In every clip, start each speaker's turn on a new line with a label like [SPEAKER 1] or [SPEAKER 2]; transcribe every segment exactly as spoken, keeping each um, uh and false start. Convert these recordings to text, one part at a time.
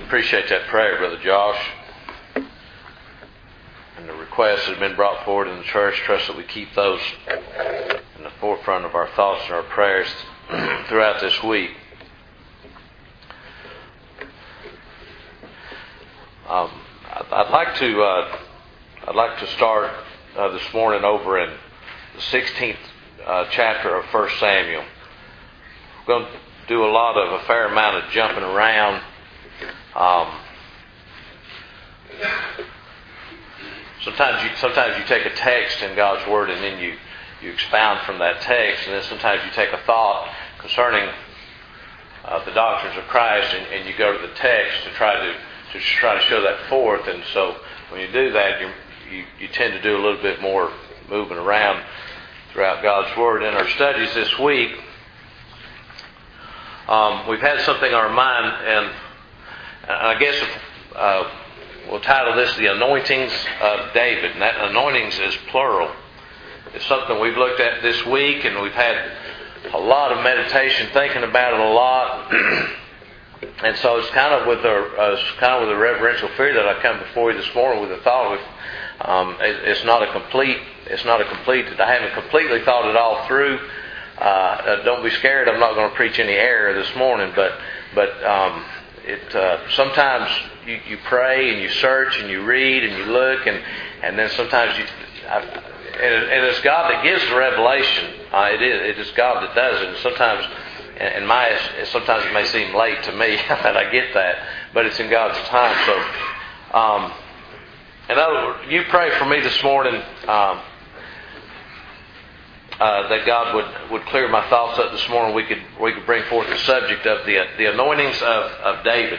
[SPEAKER 1] Appreciate that prayer, Brother Josh. And the requests that have been brought forward in the church. Trust that we keep those in the forefront of our thoughts and our prayers throughout this week. Um, I'd like to uh, I'd like to start uh, this morning over in the sixteenth uh, chapter of First Samuel. We're going to do a lot of a fair amount of jumping around. Um, sometimes you sometimes you take a text in God's Word and then you, you expound from that text, and then sometimes you take a thought concerning uh, the doctrines of Christ and, and you go to the text to try to to try to show that forth. And so when you do that, you you, you tend to do a little bit more moving around throughout God's Word. In our studies this week, um, we've had something on our mind, and I guess uh, we'll title this The Anointings of David. And that anointings is plural. It's something we've looked at this week, and we've had a lot of meditation, thinking about it a lot. And so it's kind of with a uh, it's kind of with a reverential fear that I come before you this morning with the thought of um, it, it's not a complete it's not a complete I haven't completely thought it all through. Uh, don't be scared. I'm not going to preach any error this morning, but but. Um, It uh, sometimes you, you pray and you search and you read and you look and, and then sometimes you I, and, and it's God that gives the revelation. Uh, it is it is God that does it. And sometimes in my sometimes it may seem late to me that I get that, but it's in God's time. So, um, in other words, you pray for me this morning. Um, Uh, that God would, would clear my thoughts up this morning. We could we could bring forth the subject of the the anointings of, of David.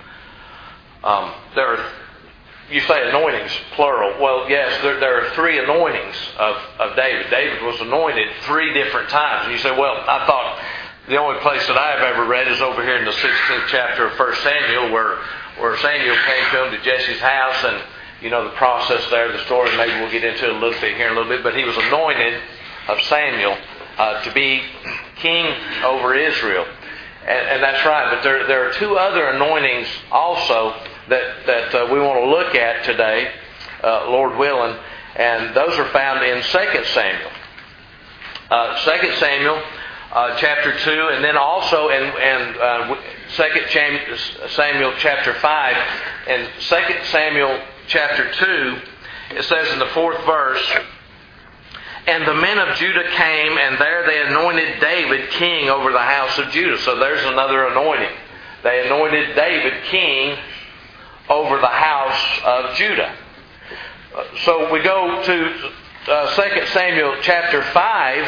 [SPEAKER 1] Um, there are, you say anointings plural. Well, yes, there, there are three anointings of, of David. David was anointed three different times. And you say, well, I thought the only place that I've ever read is over here in the sixteenth chapter of First Samuel, where where Samuel came to him to Jesse's house, and you know the process there, the story. Maybe we'll get into it a little bit here in a little bit. But he was anointed of Samuel uh, to be king over Israel, and, and that's right. But there there are two other anointings also that that uh, we want to look at today, uh, Lord willing, and those are found in Second Samuel, uh, Second Samuel uh, chapter two, and then also in and uh, Second Samuel chapter five, and Second Samuel chapter two, it says in the fourth verse. And the men of Judah came, and there they anointed David king over the house of Judah. So there's another anointing. They anointed David king over the house of Judah. So we go to uh, Second Samuel chapter five,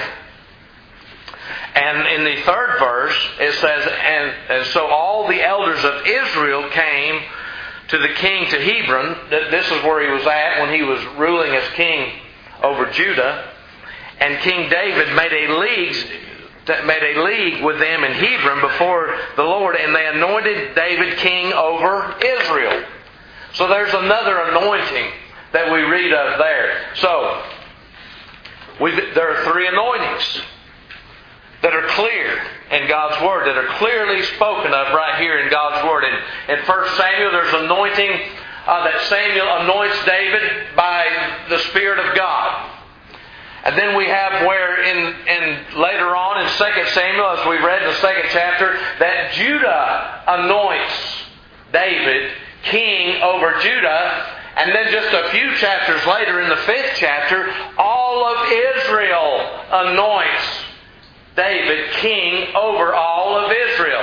[SPEAKER 1] and in the third verse it says, and, and so all the elders of Israel came to the king to Hebron. This is where he was at when he was ruling as king over Judah. And King David made a league, made a league with them in Hebron before the Lord, and they anointed David king over Israel. So there's another anointing that we read of there. So we, there are three anointings that are clear in God's Word, that are clearly spoken of right here in God's Word. In, in First Samuel, there's anointing uh, that Samuel anoints David by the Spirit of God. And then we have where in, in later on in Second Samuel, as we read in the second chapter, that Judah anoints David king over Judah. And then just a few chapters later in the fifth chapter, all of Israel anoints David king over all of Israel.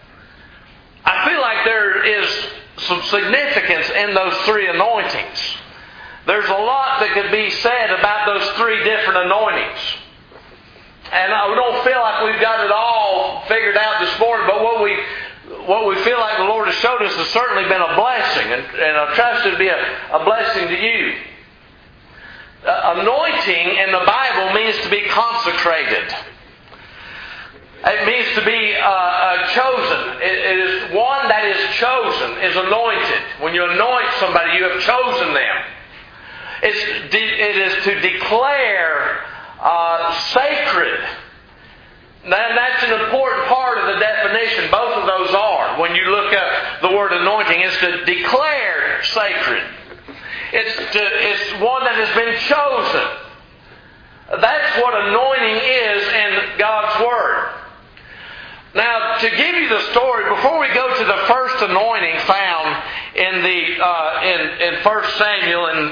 [SPEAKER 1] I feel like there is some significance in those three anointings. There's a lot that could be said about those three different anointings. And I don't feel like we've got it all figured out this morning, but what we what we feel like the Lord has showed us has certainly been a blessing, and, and I trust it to be a, a blessing to you. Uh, anointing in the Bible means to be consecrated. It means to be uh, uh, chosen. It, it is one that is chosen, is anointed. When you anoint somebody, you have chosen them. It's de- it is to declare uh, sacred Now, that's an important part of the definition. Both of those are. When you look up the word anointing, it's to declare sacred. It's, to, it's one that has been chosen. That's what anointing is in God's Word. Now, to give you the story, before we go to the first anointing found in the uh, in in First Samuel in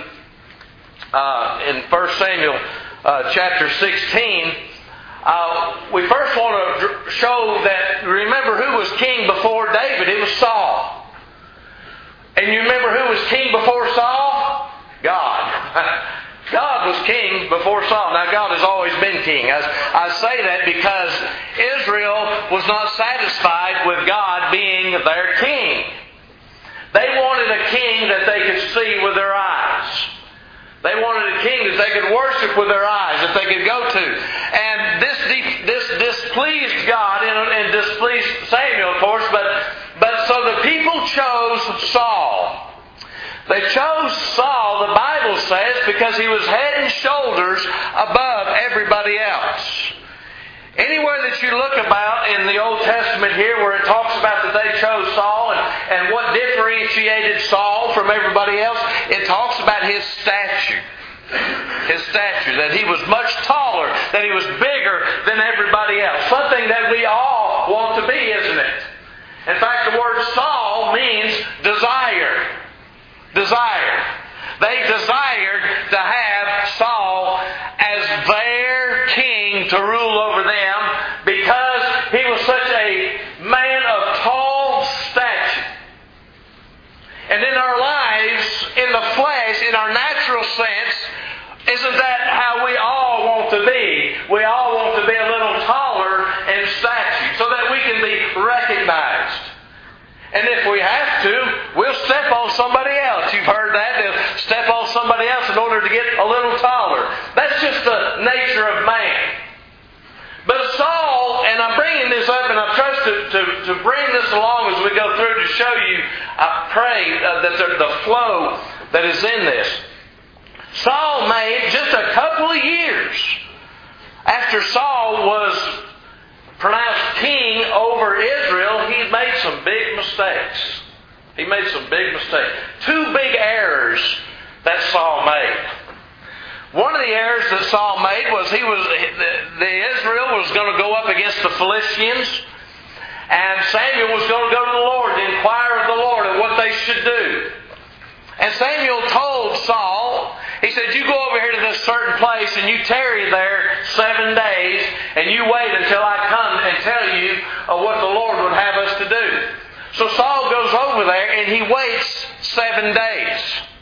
[SPEAKER 1] uh, in First Samuel uh, chapter sixteen, uh, we first want to show that. Remember who was king before David? It was Saul. And you remember who was king before Saul? God. God was king before Saul. Now, God has always been king. I, I say that because Israel was not satisfied with God being their king. They wanted a king that they could see with their eyes. They wanted a king that they could worship with their eyes, that they could go to. And this this displeased God and, and displeased Samuel, of course, but, but so the people chose Saul. They chose Saul, the Bible says, because he was head and shoulders above everybody else. Anywhere that you look about in the Old Testament here where it talks about that they chose Saul and, and what differentiated Saul from everybody else, it talks about his stature. His stature, that he was much taller, that he was bigger than everybody else. Something that we all want to be, isn't it? In fact, the word Saul means desire. Desire. They desired to have Saul as their king to rule over them because he was such a man of tall stature. And in our lives, in the flesh, in our natural sense, isn't that how we all want to be? We all want to be a little taller in stature so that we can be recognized. And if we have to, we'll step on somebody else. You've heard that. They'll step on somebody else in order to get a little taller. That's just the nature of man. But Saul, and I'm bringing this up, and I trust to, to, to bring this along as we go through to show you, I pray, uh, that the, the flow that is in this. Saul made just a couple of years after Saul was pronounced king over Israel, he made some big mistakes. He made some big mistakes. Two big errors that Saul made. One of the errors that Saul made was he was the, the Israel was going to go up against the Philistines, and Samuel was going to go to the Lord to inquire of the Lord of what they should do. And Samuel told Saul, he said, you go over here to this certain place and you tarry there seven days and you wait until I come and tell you uh, what the Lord would have us to do. So Saul goes over there and he waits seven days.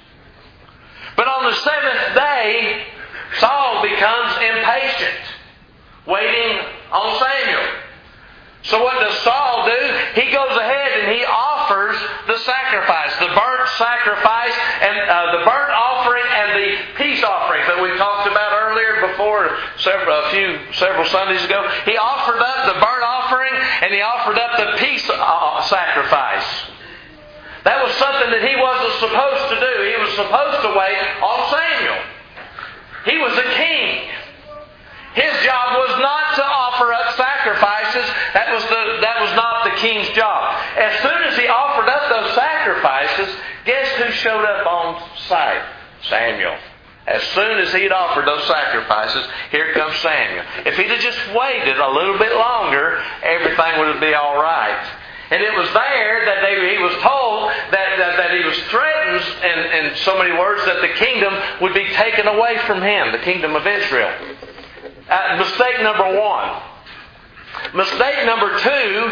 [SPEAKER 1] But on the seventh day, Saul becomes impatient, waiting on Samuel. So what does Saul do? He goes ahead and he offers the sacrifice, the burnt sacrifice, and uh, the burnt offering and the peace offering that we talked about earlier before, several, a few, several Sundays ago. He offered up the burnt offering and he offered up the peace uh, sacrifice. That was something that he wasn't supposed to do. He was supposed to wait on Samuel. He was a king. His job was not to offer up sacrifices. That was the that was not the king's job. As soon as he offered up those sacrifices, guess who showed up on sight? Samuel. As soon as he had offered those sacrifices, here comes Samuel. If he'd have just waited a little bit longer, everything would be all right. And it was there that they, he was told that, that, that he was threatened, in, in so many words, that the kingdom would be taken away from him, the kingdom of Israel. Uh, mistake number one. Mistake number two,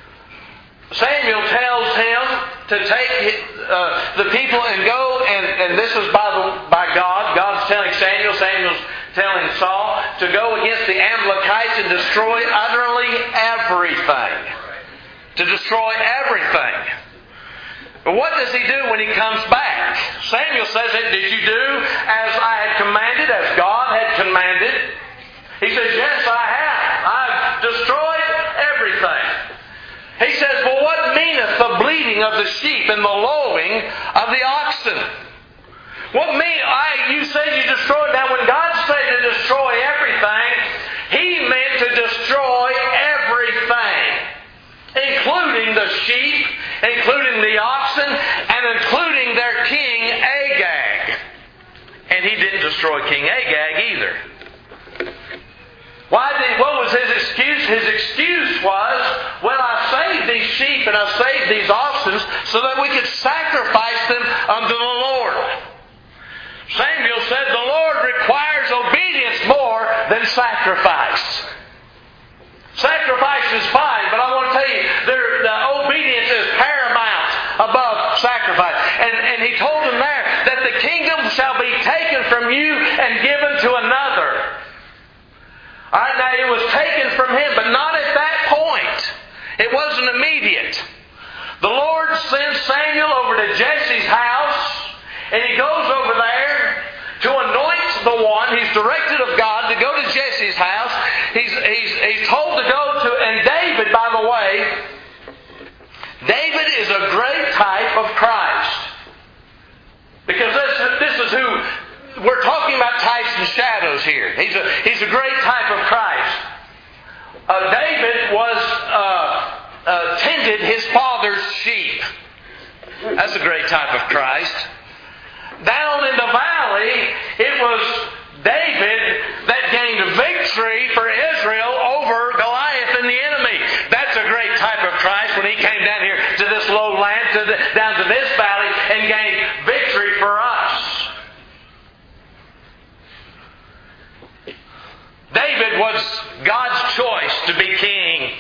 [SPEAKER 1] Samuel tells him to take uh, the people and go, and, and this is by, the, by God. God's telling Samuel, Samuel's telling Saul, to go against the Amalekites and destroy utterly everything. To destroy everything. But what does he do when he comes back? Samuel says, did you do as I had commanded, as God had commanded? He says, yes, I have. I've destroyed everything. He says, well, what meaneth the bleating of the sheep and the lowing of the oxen? What mean? I, you say you destroyed. Now, when God said to destroy everything, He meant to destroy sheep, including the oxen, and including their king Agag. And he didn't destroy King Agag either. Why did, what was his excuse? His excuse was, well, I saved these sheep and I saved these oxen so that we could sacrifice them unto the Lord. Samuel said, the Lord requires obedience more than sacrifice. Sacrifice is fine, but I want to tell you, there, the obedience is paramount above sacrifice. And, and he told them there that the kingdom shall be taken from you and given to another. All right, now it was taken from him, but not at that point. It wasn't immediate. The Lord sends Samuel over to Jesse's house, and he goes over there to anoint the one. He's directed of God to go to Jesse's house. He's, he's, he's told to go to, and David, by the way, David is a great type of Christ. Because this, this is who... We're talking about types and shadows here. He's a, he's a great type of Christ. Uh, David was uh, uh, tended his father's sheep. That's a great type of Christ. Down in the valley, it was David that gained victory for Israel over Goliath and the enemy. That's a great type of Christ when he came down here to this low land, to the, down to this valley, and gained victory for us. David was God's choice to be king.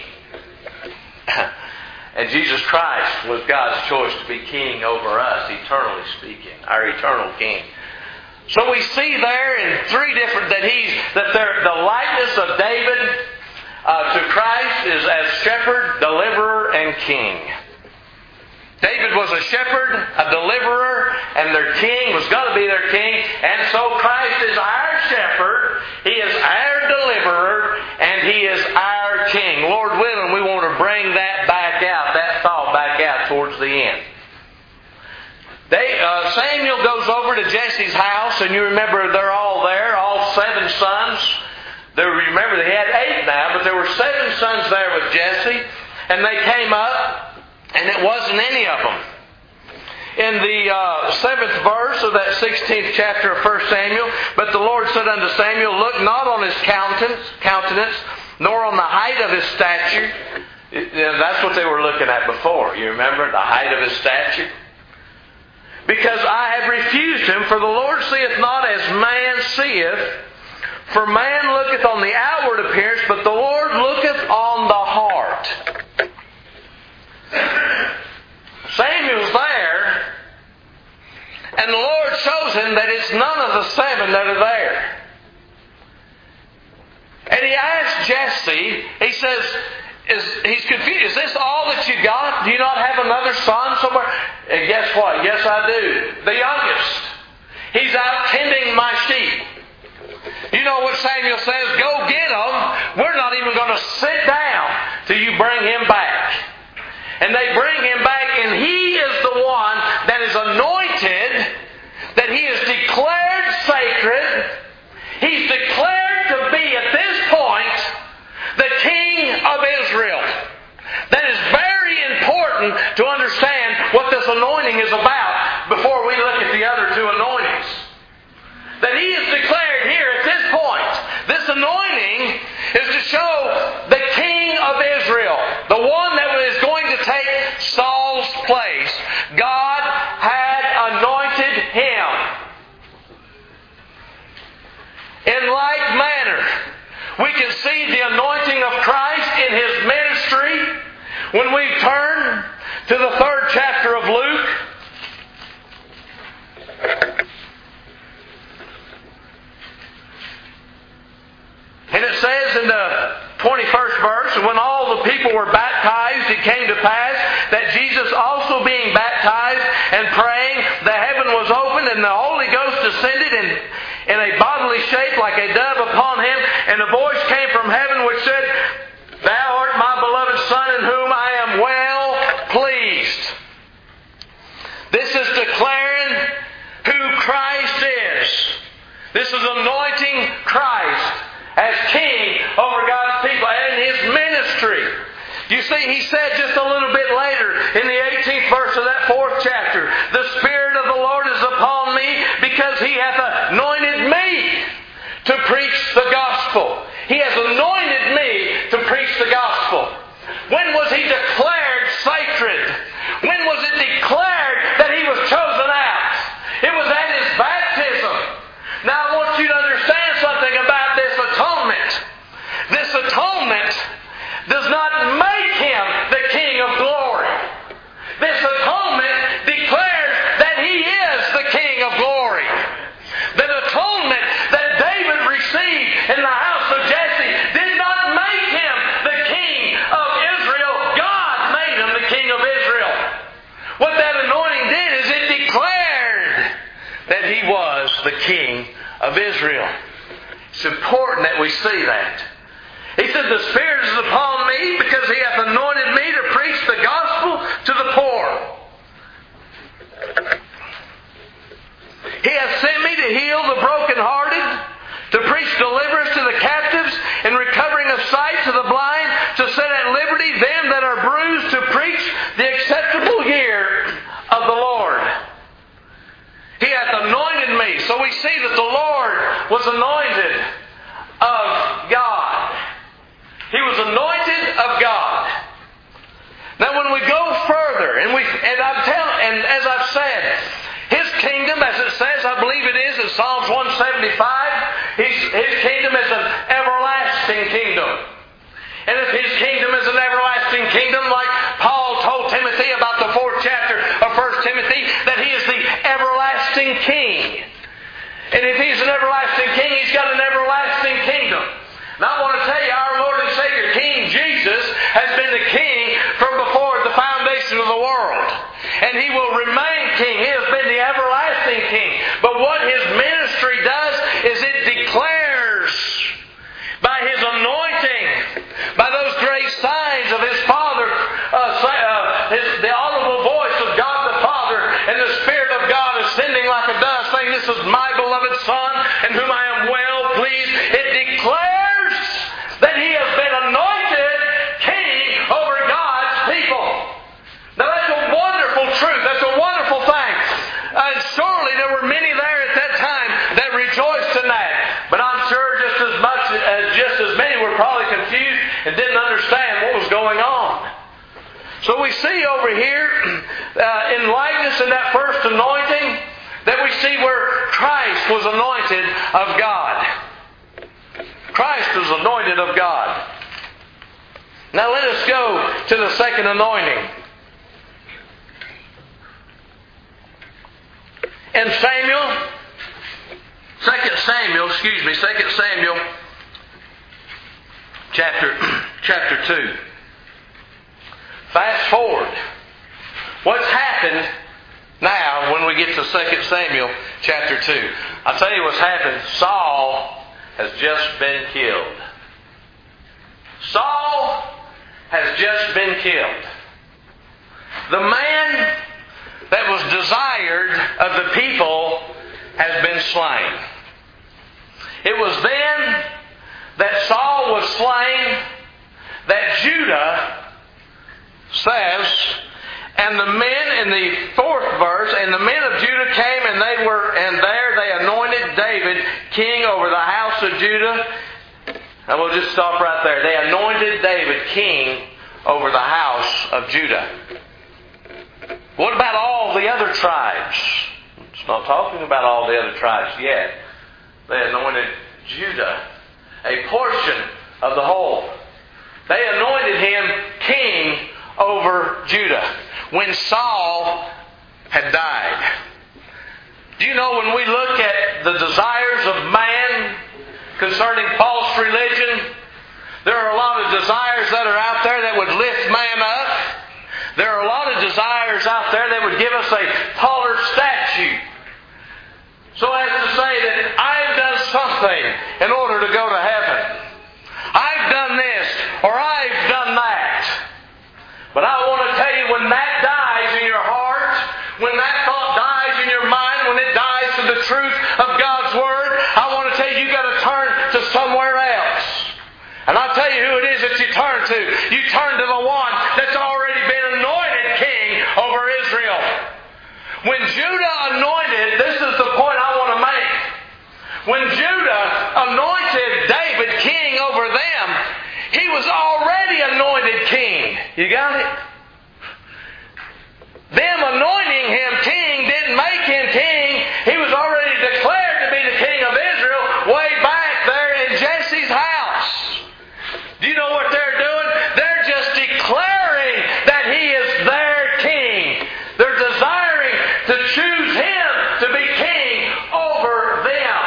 [SPEAKER 1] And Jesus Christ was God's choice to be king over us, eternally speaking, our eternal king. So we see there in three different, that he's, that there, the likeness of David uh, to Christ is as shepherd, deliverer, and king. David was a shepherd, a deliverer, and their king was going to be their king. And so Christ is our shepherd, He is our deliverer, and He is our king. Lord willing, we want to bring that back out, that thought back out towards the end. They, uh, Samuel goes over to Jesse's house, and you remember they're all there, all seven sons. There, remember they had eight now, but there were seven sons there with Jesse, and they came up. And it wasn't any of them. In the uh, seventh verse of that sixteenth chapter of First Samuel, but the Lord said unto Samuel, look not on his countenance, countenance, nor on the height of his stature. That's what they were looking at before. You remember the height of his stature? Because I have refused him, for the Lord seeth not as man seeth. For man looketh on the outward appearance, but the Lord looketh on the heart. Samuel's there, and the Lord shows him that it's none of the seven that are there. And he asks Jesse, he says, is, he's confused, is this all that you got? Do you not have another son somewhere? And guess what? Yes, I do. The youngest. He's out tending my sheep. You know what Samuel says? Go get him. We're not even going to sit down till you bring him back. And they bring him back, and he is the one that is anointed, that he is declared sacred. He's declared to be, at this point, the King of Israel. That is very important to understand what this anointing is about before we look at the other two anointings. That he is declared here at this point. This anointing is to show the King of Israel, the one that is going to take Saul's place. God had anointed him. In like manner, we can see the anointing of Christ in His ministry when we turn to the third chapter of Luke. And it says in the twenty-first verse, when all the people were baptized, it came to pass that Jesus also being baptized and praying, the heaven was opened, and the Holy Ghost descended in, in a bodily shape like a dove upon him, and a voice came from heaven which said, Thou art my beloved Son, in whom I am well pleased. This is declaring who Christ is. This is anointing Christ as King over God's people and His ministry. You see, he said just a little bit later in the eighteenth verse of that fourth chapter, the Spirit of the Lord is upon me because He hath anointed me to preach the gospel. He has anointed me to preach the gospel. When was He declared sacred? When was it declared that He was chosen out? It was at His baptism. Now I want you to understand something about this atonement. This atonement does not make Him the King of glory. This atonement declares that He is the King of glory. The atonement that David received in the house of Jesse did not make him the King of Israel. God made him the King of Israel. What that anointing did is it declared that He was the King of Israel. It's important that we see that. He said, the Spirit is upon me because He hath anointed me to preach the gospel to the poor. He hath sent me to heal the brokenhearted, to preach deliverance to the captives, and recovering of sight to the blind, to set at liberty them that are bruised, to preach the acceptable year of the Lord. He hath anointed me. So we see that the Lord was anointed of God. He was anointed of God. Now when we go further, and we and I'm telling, and as I've said, His kingdom, as it says, I believe it is in Psalms one seventy-five, His, His kingdom is an everlasting kingdom. And if His kingdom is an everlasting kingdom, like Paul told Timothy about the fourth chapter of First Timothy, that He is the everlasting King. And if He's an everlasting King, He's got an everlasting kingdom. Now I want to tell you, our Lord and Savior, King Jesus, has been the King from before the foundation of the world. And He will remain King. He has been the everlasting King. But what His ministry does is it declares by His anointing, by those great signs of His Father, uh, uh, his, the audible voice of God the Father, and the Spirit of God ascending like a dove, saying, this is my beloved Son, in whom I am well pleased. It declares that He has been anointed King over God's people. Now that's a wonderful truth. That's a wonderful thing. And surely there were many there at that time that rejoiced in that. But I'm sure just as much as just as many were probably confused and didn't understand what was going on. So we see over here uh, in likeness in that first anointing that we see where Christ was anointed of God. Christ was anointed of God. Now let us go to the second anointing. In Samuel, Second Samuel, excuse me, Second Samuel, chapter chapter two. Fast forward. What's happened now when we get to Second Samuel chapter two? I'll tell you what's happened. Saul has just been killed. Saul has just been killed. The man that was desired of the people has been slain. It was then that Saul was slain that Judah says, and the men in the fourth verse, and the men of Judah came and they were, and there they anointed David king over the house of Judah. And we'll just stop right there. They anointed David king over the house of Judah. What about all the other tribes? It's not talking about all the other tribes yet. They anointed Judah, a portion of the whole. They anointed him king over Judah when Saul had died. Do you know when we look at the desires of man concerning false religion, there are a lot of desires that are out there that would lift man up. There are a lot of desires out there that would give us a taller statue. So as to say that I've done something in order to go to heaven. I've done this or I've done that. But I want to tell you, when that dies in your heart, when that thought dies in your mind, when it dies to the truth of God's Word, I want to tell you, you've got to turn to somewhere else. And I'll tell you who it is that that you turn to. You turn to the one that's already been anointed king over Israel. When Judah anointed, this is the point I want to make. When Judah anointed David king over them, he was already anointed king. You got it? Them anointing him king didn't make him king. He was already declared to be the king of Israel way back there in Jesse's house. Do you know what they're doing? They're just declaring that he is their king. They're desiring to choose him to be king over them.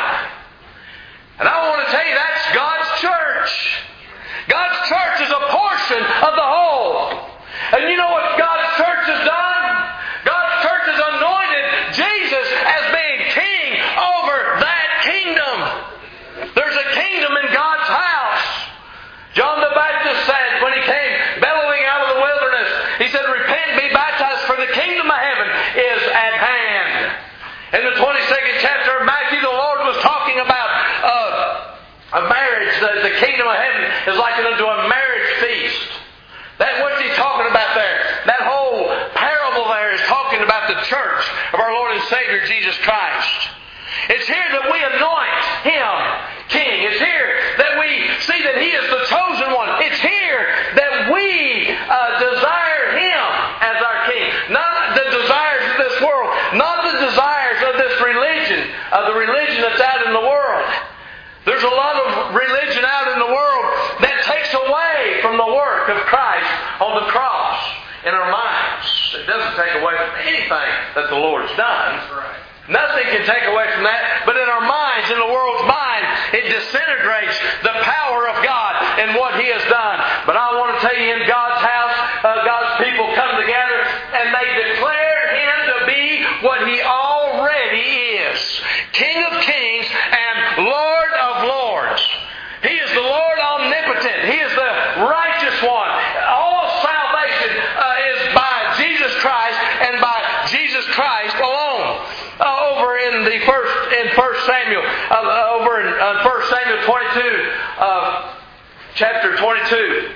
[SPEAKER 1] And I want to tell you, that's God's church. God's church is a portion of the whole. And you know what God's church has done? God's church has anointed Jesus as being king over that kingdom. There's a kingdom in God's house. John the Baptist said when he came bellowing out of the wilderness, he said, "Repent, be baptized, for the kingdom of heaven is at hand." In the twenty-second chapter of Matthew, the Lord was talking about uh, a marriage. The, the kingdom of heaven is likened unto a marriage feast. That, what's he talking about there? That whole parable there is talking about the church of our Lord and Savior Jesus Christ. It's here that we anoint Him King. It's here that we see that He is the chosen one. It's here that we uh, desire Him as our King. Not the desires of this world. Not the desires of this religion. Of the religion that's out in the world. There's a lot of religion out in the world that takes away from the work of Christ on the cross in our minds. It doesn't take away from anything that the Lord's done. Nothing can take away from that. But in our minds, in the world's mind, it disintegrates the power of God and what He has done. But I want to tell you, in God's house, uh, God's people come together and they declare Him to be what He already is. King of kings and Lord of lords. He is the Lord omnipotent. He is the righteous one. All salvation uh, is by Jesus Christ and by Jesus Christ alone. Uh, over in the first in First Samuel, uh, over in uh, First Samuel twenty-two, uh, chapter twenty-two,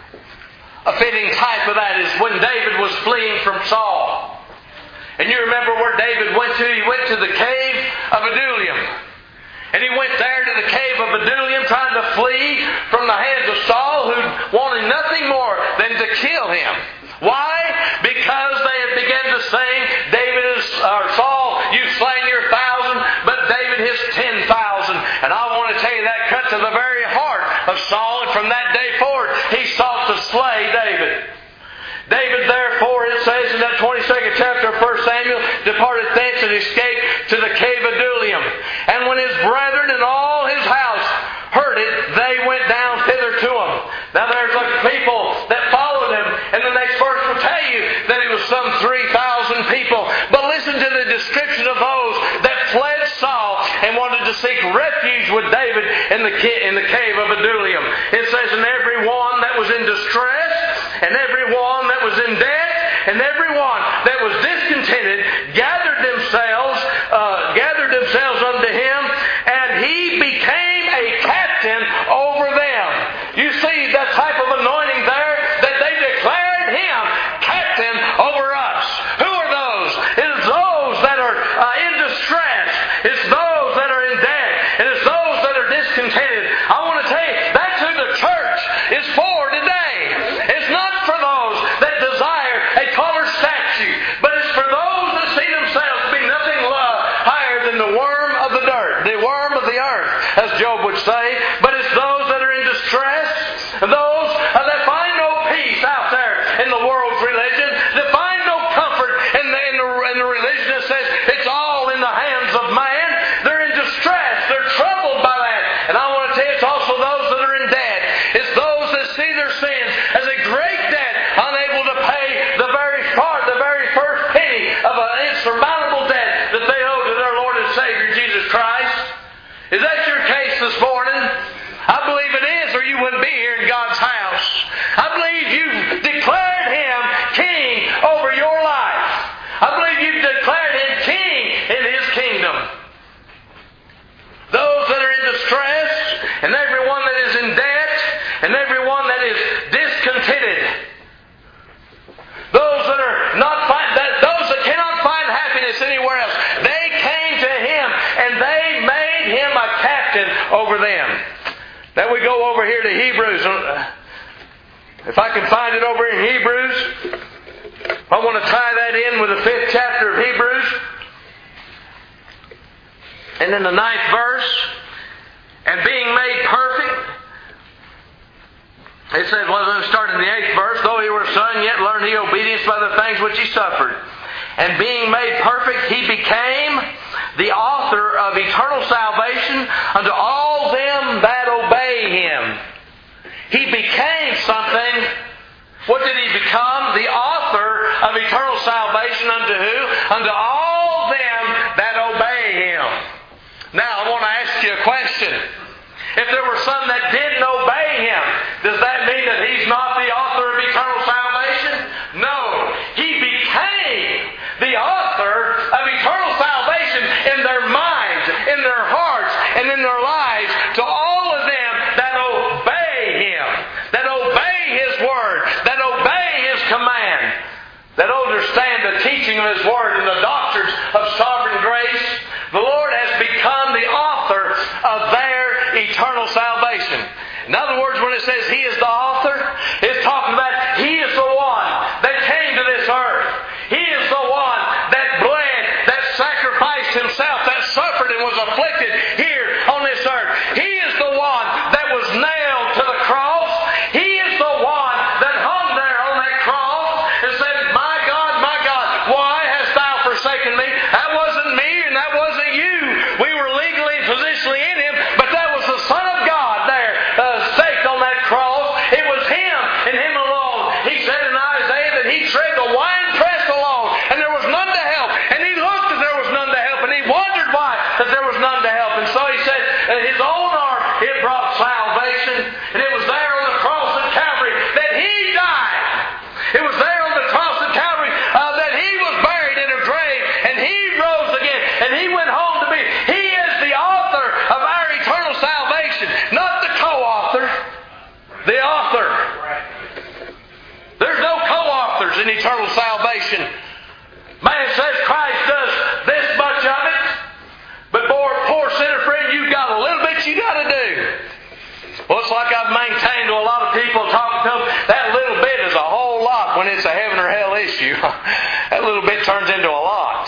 [SPEAKER 1] a fitting type of that is when David was fleeing from Saul. And you remember where David went to? He went to the cave of Adullam. And he went there to the cave of Adullam trying to flee from the hands of Saul, who wanted nothing more than to kill him. Why? Because they had begun to sing, David is, or Saul, you've slain your thousand, but David his ten thousand. And I want to tell you, that cut to the very heart of Saul, and from that day forward, he sought to slay David. David, therefore, it says in that twenty-second chapter of First Samuel, departed thence and escaped to the cave of Adullam. And when his brethren and all his house heard it, they went down thither to him. Now there's a people that followed him, and the next verse will tell you that it was some three thousand people. But listen to the description of those that fled Saul and wanted to seek refuge with David in the in the cave of Adullam. It says, and every one that was in distress, and every one that was in debt, and every one that was discontented, gathered themselves, uh, gathered themselves unto him, and he became a captain over them. You see that type of anointing there, that they declared him captain over us. Who are those? It is those that are uh, in distress. It's those that are in debt. And it's those that are discontented. I want to tell you, that's who the church is for today. It's not for those that desire a taller statue, but it's for those that see themselves to be nothing higher than the worm of the dirt, the worm of the earth, as Job would say. But it's those that are in distress, those that find no peace out there in the world's religion, that find no comfort in the, in the, in the religion that says it's all in the hands of man. They're in distress. They're troubled by that. And I want to tell you, it's also those that are in debt. It's those that see their sins as a great debt, unable to pay the very part, the very first penny of an insurmountable debt that they owe to their Lord and Savior Jesus Christ. Is that your case this morning? I believe it is, or you wouldn't be here in God's house. I believe you've declared Him King over your life. I believe you've declared Him King in His kingdom. Those that are in distress, and everyone that is in debt, and everyone that is over them. Then we go over here to Hebrews. If I can find it over in Hebrews, I want to tie that in with the fifth chapter of Hebrews. And in the ninth verse, and being made perfect, it says, well, let's start in the eighth verse. Though he were a son, yet learned he obedience by the things which he suffered. And being made perfect, he became the author of eternal salvation unto all them that obey him. He became something. What did he become? The author of eternal salvation unto who? Unto all them that obey him. Now, I want to ask you a question. If there were some that didn't obey him, does that mean that he's not the author of eternal salvation? No. He became the author of eternal salvation in their minds, in their hearts, and in their lives to all of them that obey him, that obey his word, that obey his command, that understand the teaching of his word and the doctrines of sovereign grace. The Lord has become the author of their eternal salvation. In other words, when it says He is the author, it's talking about He is the one that came to this earth. He is the one that bled, that sacrificed Himself, that suffered and was afflicted here on this earth. He is the one that was nailed to the cross. He is the one that hung there on that cross and said, "My God, my God, why hast Thou forsaken me?" That wasn't me and that wasn't you. We were legally and positionally in Him, but that was the Son of God there, uh, staked on that cross. It was Him and Him alone. He said in Isaiah that He tread the winepress alone, and there was none to help. And He looked that there was none to help, and He wondered why that there was none to help. And so He said, that His own arm, it brought salvation, and it was there on the cross of Calvary that He died. It was there on the cross of Calvary uh, that He was buried in a grave, and He rose again, and He went home to be. He is the author of our eternal salvation, not the co-author, the author. There's no co-authors in eternal salvation. Man says Christ does this much of it, but poor, poor sinner friend, you've got a little bit you got to do. Well, it's like I've maintained to a lot of people, talking to them, that little bit is a whole lot when it's a heaven or hell issue. That little bit turns into a lot.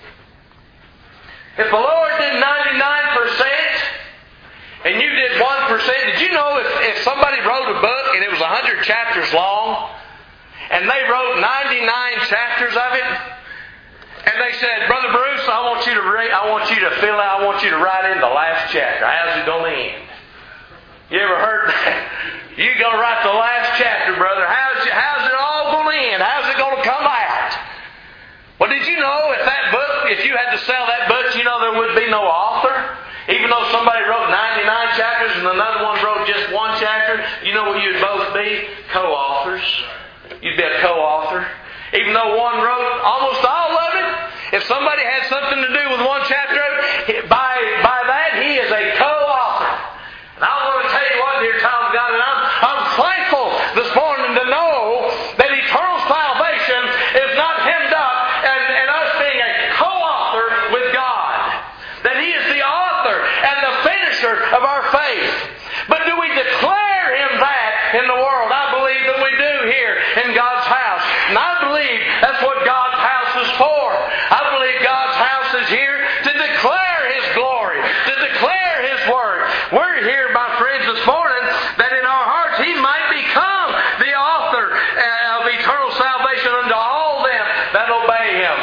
[SPEAKER 1] If the Lord did ninety-nine percent and you did one percent, did you know if, if somebody wrote a book and it was one hundred chapters long and they wrote ninety-nine chapters of it, and they said, "Brother Bruce, I want you to read, I want you to fill out, I want you to write in the last chapter. How's it going to end?" You ever heard that? You're going to write the last chapter, brother. How's it, how's it all going to end? How's it going to come out? Well, did you know if that book, if you had to sell that book, you know there would be no author? Even though somebody wrote ninety-nine chapters and another one wrote just one chapter, you know what you'd both be? Co-authors. You'd be a co-author. Even though one wrote almost all of it, if somebody had something to do with one chapter, by, by that he is a co-author. And I want to tell you what, dear child of God, and I'm, I'm thankful this morning to know that eternal salvation is not hemmed up and, and us being a co-author with God. That He is the author and the finisher of our faith. But do we declare Him that in the world? I believe that we do here in God's house. And I believe that's what God's house is for. I believe God's house is here to declare His glory, to declare His word. We're here, my friends, this morning that in our hearts He might become the author of eternal salvation unto all them that obey Him.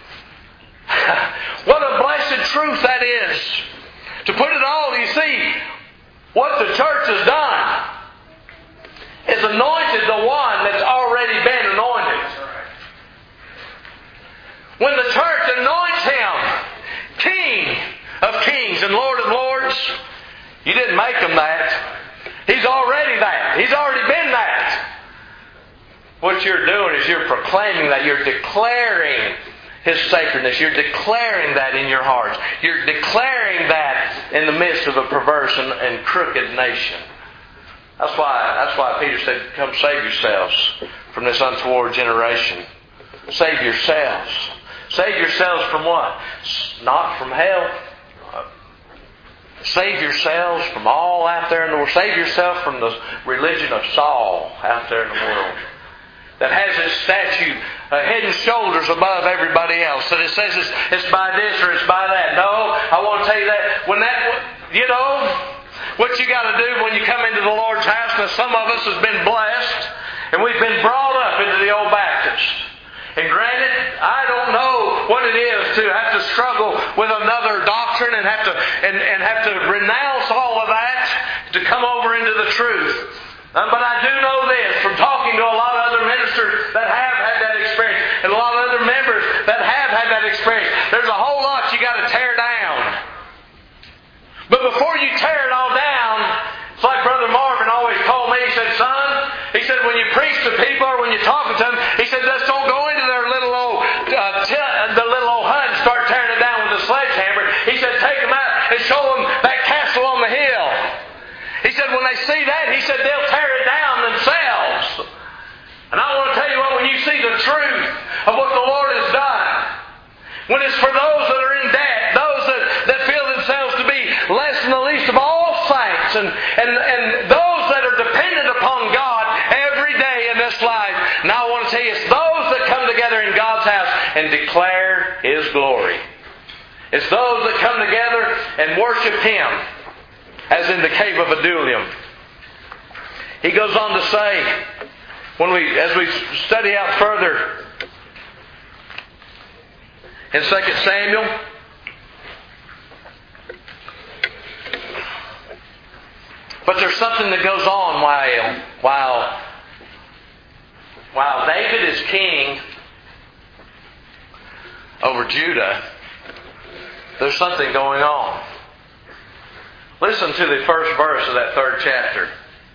[SPEAKER 1] What a blessed truth that is. To put it all, you see, what the church has done is anointed the one that's already been anointed. When the church anoints Him King of kings and Lord of lords, you didn't make Him that. He's already that. He's already been that. What you're doing is you're proclaiming that. You're declaring His sacredness. You're declaring that in your hearts. You're declaring that in the midst of a perverse and, and crooked nation. That's why, that's why Peter said, "Come save yourselves from this untoward generation." Save yourselves. Save yourselves from what? Not from hell. Save yourselves from all out there in the world. Save yourself from the religion of Saul out there in the world, that has its statue uh, head and shoulders above everybody else. That it says it's, it's by this or it's by that. No, I want to tell you that when that, you know, what you got to do when you come into the Lord's house. Now, some of us has been blessed, and we've been brought up into the old Baptist. And granted, I don't know what it is to have to struggle with another doctrine and have to and, and have to renounce all of that to come over into the truth. Um, but I do know this from talking to a lot of other ministers that have had that experience, and a lot of other members that have had that experience. There's a whole lot you got to tear down. But before you tear it all down, it's like Brother Marvin always told me. He said, "Son," he said, "when you preach to people or when you're talking to them, he said, just don't go into their little old uh, t- the little old hut and start tearing it down with a sledgehammer. He said, take them out and show them that castle on the hill." He said, when they see that, he said, they'll tear it down themselves. And I want to tell you what, when you see the truth of what the Lord has done, when it's for those that are in debt, those that, that feel themselves to be less than the least of all saints, and, and, and those that are dependent upon God every day in this life. Now I want to tell you, it's those that come together in God's house and declare His glory. It's those that come together and worship Him, as in the cave of Adullam. He goes on to say, when we, as we study out further in Second Samuel, but there's something that goes on while while while David is king over Judah. There's something going on. Listen to the first verse of that third chapter.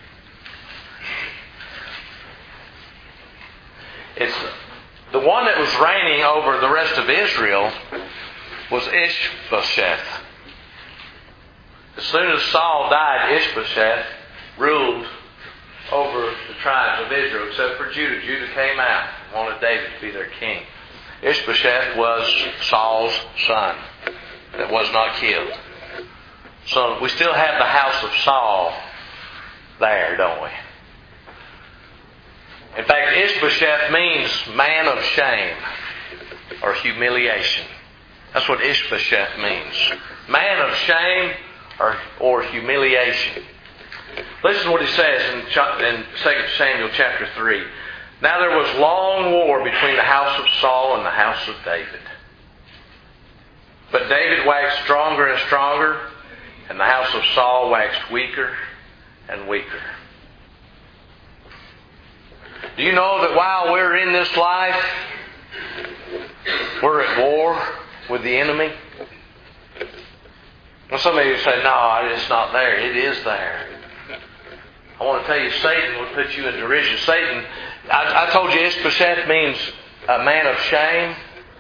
[SPEAKER 1] It's the one that was reigning over the rest of Israel was Ishbosheth. As soon as Saul died, Ishbosheth ruled over the tribes of Israel, except for Judah. Judah came out and wanted David to be their king. Ishbosheth was Saul's son that was not killed. So we still have the house of Saul there, don't we? In fact, Ishbosheth means man of shame or humiliation. That's what Ishbosheth means. Man of shame or, or humiliation. Listen to what he says in, in Second Samuel chapter three. Now there was long war between the house of Saul and the house of David. But David waxed stronger and stronger, and the house of Saul waxed weaker and weaker. Do you know that while we're in this life, we're at war with the enemy? Well, some of you say, no, it's not there. It is there. I want to tell you, Satan would put you in derision. Satan, I, I told you Ishbosheth means a man of shame.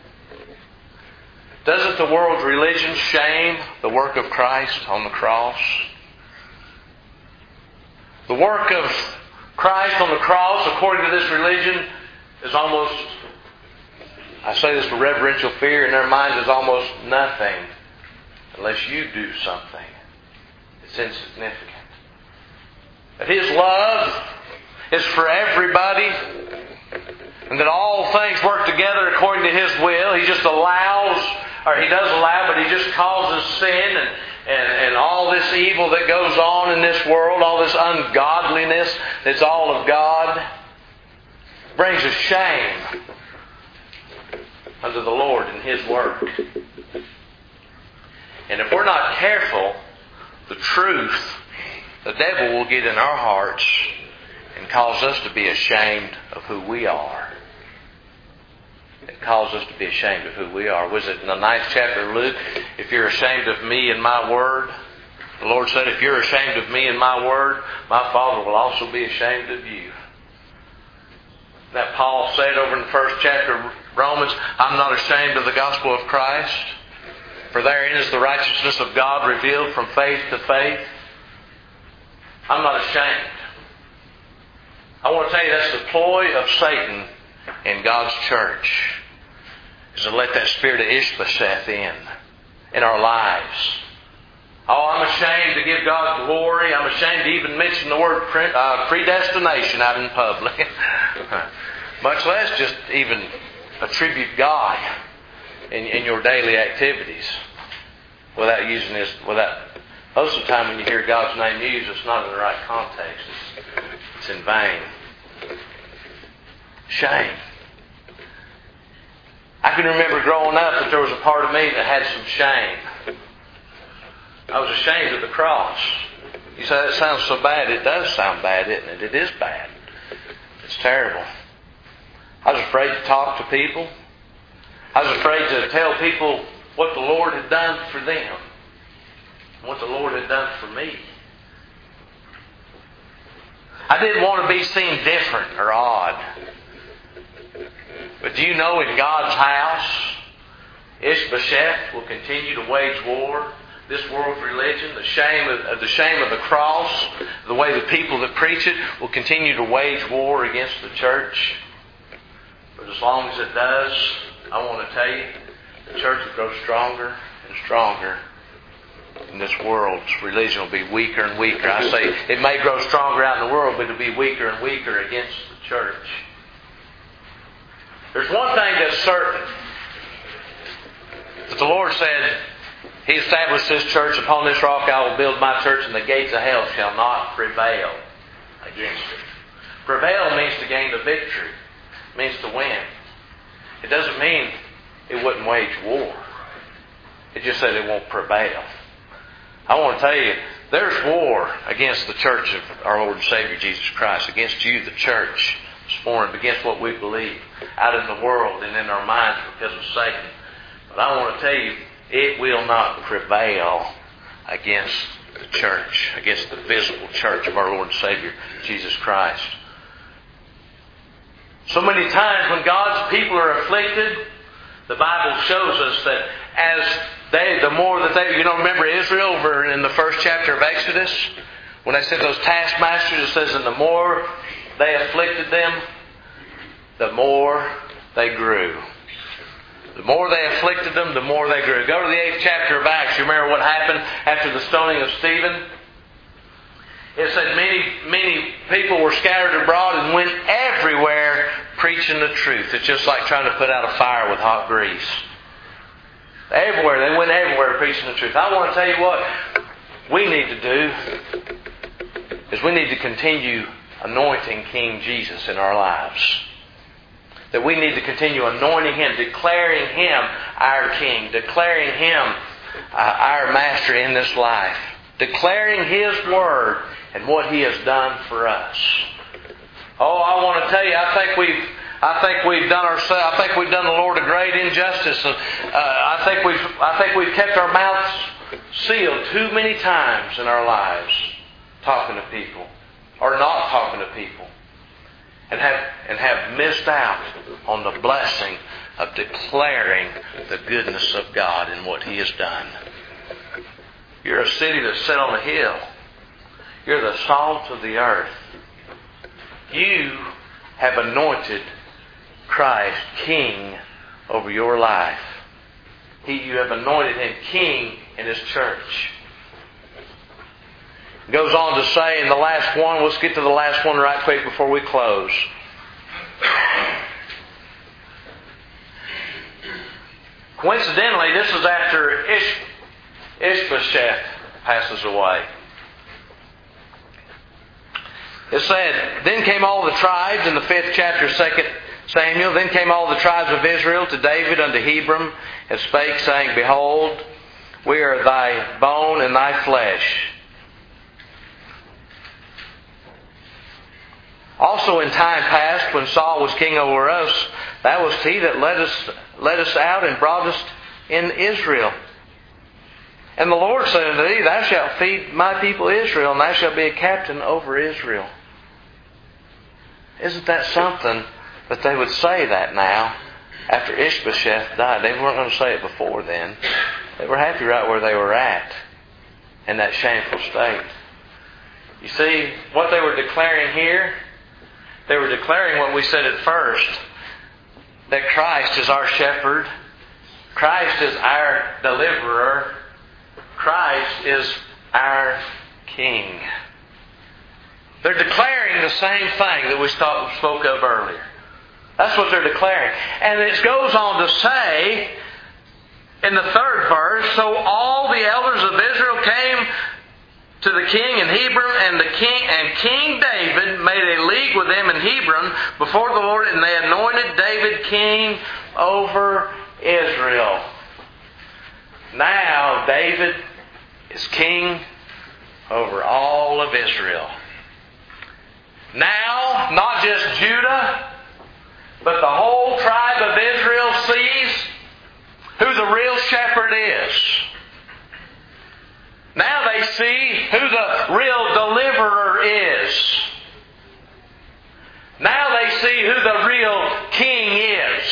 [SPEAKER 1] Doesn't the world's religion shame the work of Christ on the cross? The work of Christ on the cross, according to this religion, is almost, I say this with reverential fear, in their mind is almost nothing unless you do something. It's insignificant. That His love is for everybody, and that all things work together according to His will. He just allows, or He does allow, but He just causes sin and, and, and all this evil that goes on in this world, all this ungodliness that's all of God, brings a shame unto the Lord and His work. And if we're not careful, the truth, the devil will get in our hearts and cause us to be ashamed of who we are. It causes us to be ashamed of who we are. Was it in the ninth chapter of Luke? If you're ashamed of me and my word, the Lord said, if you're ashamed of me and my word, my Father will also be ashamed of you. That Paul said over in the first chapter of Romans, I'm not ashamed of the gospel of Christ, for therein is the righteousness of God revealed from faith to faith. I'm not ashamed. I want to tell you that's the ploy of Satan in God's church, is to let that spirit of Ishbosheth in, in our lives. Oh, I'm ashamed to give God glory. I'm ashamed to even mention the word pre- uh, predestination out in public. Much less just even attribute God in, in your daily activities without using this. Without most of the time when you hear God's name used, it's not in the right context. It's, it's in vain. Shame. I can remember growing up that there was a part of me that had some shame. I was ashamed of the cross. You say that sounds so bad. It does sound bad, isn't it? It is bad. It's terrible. I was afraid to talk to people. I was afraid to tell people what the Lord had done for them. What the Lord had done for me. I didn't want to be seen different or odd. But do you know in God's house, Ishbosheth will continue to wage war. This world's religion, the shame of the shame of the cross, the way the people that preach it will continue to wage war against the church. But as long as it does, I want to tell you, the church will grow stronger and stronger. And this world's religion will be weaker and weaker. I say it may grow stronger out in the world, but it'll be weaker and weaker against the church. There's one thing that's certain. That the Lord said, He established this church. Upon this rock I will build my church, and the gates of hell shall not prevail against it. Prevail means to gain the victory. It means to win. It doesn't mean it wouldn't wage war. It just said it won't prevail. I want to tell you, there's war against the church of our Lord and Savior Jesus Christ, against you, the church, this morning, against what we believe out in the world and in our minds because of Satan. But I want to tell you, it will not prevail against the church, against the visible church of our Lord and Savior, Jesus Christ. So many times when God's people are afflicted, the Bible shows us that as they, the more that they, you know, remember Israel over in the first chapter of Exodus, when they said those taskmasters, it says, and the more they afflicted them, the more they grew. The more they afflicted them, the more they grew. Go to the eighth chapter of Acts. You remember what happened after the stoning of Stephen? It said many, many people were scattered abroad and went everywhere preaching the truth. It's just like trying to put out a fire with hot grease. Everywhere. They went everywhere preaching the truth. I want to tell you what we need to do is we need to continue anointing King Jesus in our lives. That we need to continue anointing Him, declaring Him our King, declaring Him uh, our Master in this life, declaring His Word and what He has done for us. Oh, I want to tell you, I think we've, I think we've done ourselves. I think we've done the Lord a great injustice. Uh, I think we've, I think we've kept our mouths sealed too many times in our lives, talking to people or not talking to people. And have, and have missed out on the blessing of declaring the goodness of God and what He has done. You're a city that's set on a hill. You're the salt of the earth. You have anointed Christ King over your life. He, you have anointed Him King in His church. Goes on to say in the last one, let's get to the last one right quick before we close. Coincidentally, this is after Ish, Ishbosheth passes away. It said, then came all the tribes in the fifth chapter, second Samuel, then came all the tribes of Israel to David unto Hebron, and spake, saying, behold, we are thy bone and thy flesh. Also in time past, when Saul was king over us, that was He that led us led us out and brought us in Israel. And the Lord said unto thee, thou shalt feed my people Israel, and thou shalt be a captain over Israel. Isn't that something that they would say that now after Ishbosheth died? They weren't going to say it before then. They were happy right where they were at in that shameful state. You see, what they were declaring here, they were declaring what we said at first, that Christ is our shepherd, Christ is our deliverer, Christ is our King. They're declaring the same thing that we spoke of earlier. That's what they're declaring. And it goes on to say in the third verse, so all the elders of Israel came to the king in Hebron, and the king and King David made a league with them in Hebron before the Lord, and they anointed David king over Israel. Now David is king over all of Israel. Now, not just Judah, but the whole tribe of Israel sees who the real shepherd is. Now they see who the real deliverer is. Now they see who the real king is.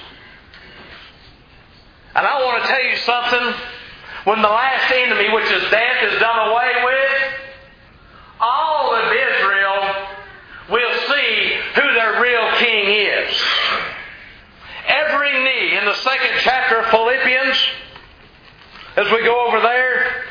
[SPEAKER 1] And I want to tell you something. When the last enemy, which is death, is done away with, all of Israel will see who their real king is. Every knee, in the second chapter of Philippians, as we go over there,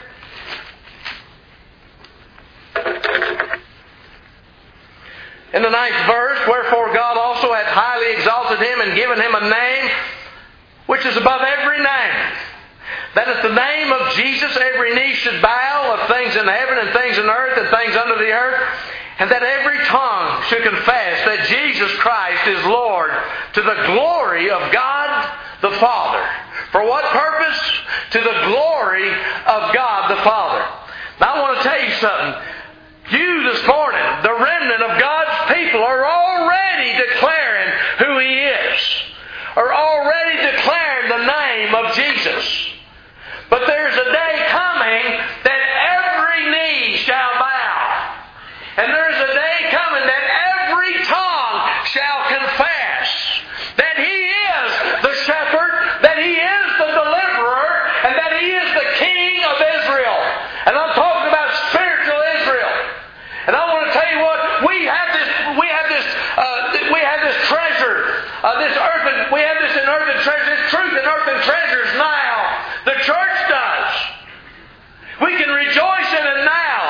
[SPEAKER 1] in the ninth verse, wherefore God also hath highly exalted him and given him a name which is above every name, that at the name of Jesus every knee should bow, of things in heaven and things in earth and things under the earth, and that every tongue should confess that Jesus Christ is Lord, to the glory of God the Father. For what purpose? To the glory of God the Father. Now I want to tell you something. You this morning, the remnant of God's people, are already declaring who He is. Are already declaring the name of Jesus. But there's a day coming that every knee shall bow. And there's a day coming that every tongue shall confess that He is the shepherd, that He is the deliverer, and that He is the King of Israel. And I'm talking about spiritual Israel. And I want to tell you what, we have this, we have this, uh, we have this treasure, uh, this earthen, we have this in earthen treasure, this truth in earthen treasures now. The church does. We can rejoice in it now.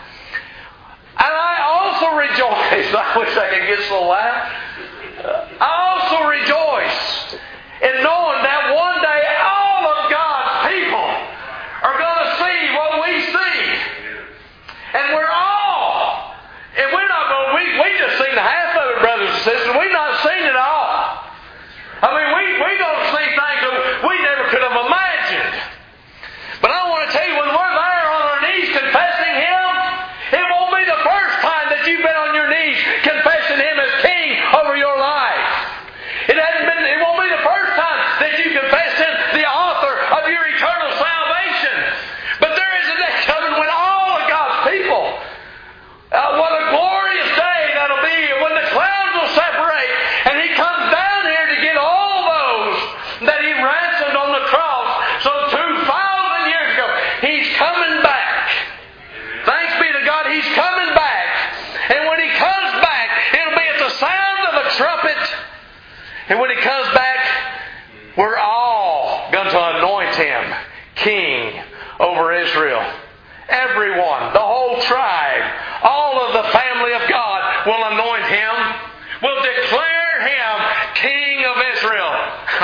[SPEAKER 1] And I also rejoice. I wish I could get so loud. I also rejoice in knowing that one day all of God's people are going to see what we see. And we're all, and we're not going to, we, we just seen the half of it, brothers and sisters. We've not seen it all. I mean, we, we're going to see things that we never could have imagined. But I want to tell you, when we're there on our knees confessing Him, it won't be the first time that you've been on your knees confessing Him as King over your life. It hasn't been, it won't be the first time that you confess Him, the author of your eternal salvation. But there is a day coming when all of God's people, uh, what a glorious day that'll be, when the clouds will separate and He comes down here to get all those that He ransomed on the cross some two thousand years ago. He's coming back. Thanks be to God, He's coming back. And when He comes back, it'll be at the sound of a trumpet. And when He comes back, we're all going to anoint Him King over Israel. Everyone, the whole tribe, all of the family of God will anoint Him, will declare Him King of Israel.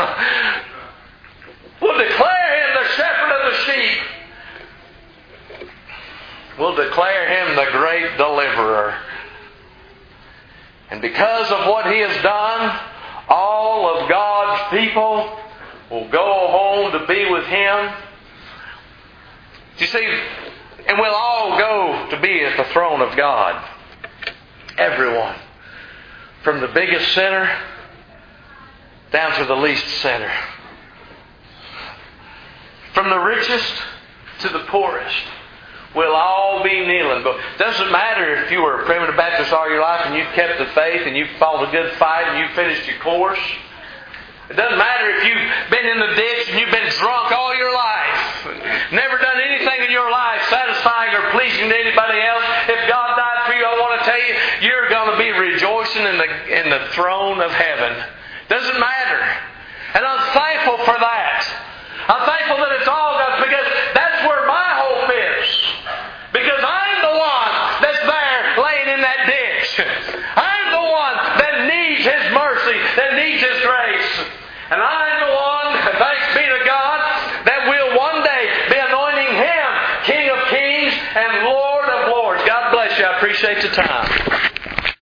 [SPEAKER 1] Will declare Him the shepherd of the sheep. Will declare Him the great deliverer. And because of what He has done, all of God's people will go home to be with Him. You see, and we'll all go to be at the throne of God. Everyone. From the biggest sinner down to the least sinner. From the richest to the poorest. We'll all be kneeling. But it doesn't matter if you were a primitive Baptist all your life and you've kept the faith and you've fought a good fight and you've finished your course. It doesn't matter if you've been in the ditch and you've been drunk all your life. Never done anything in your life satisfying or pleasing to anybody else. If God died for you, I want to tell you, you're going to be rejoicing in the, in the throne of heaven. Doesn't matter. And I'm thankful for that. I'm thankful that it's all God, because that's where my appreciate the time.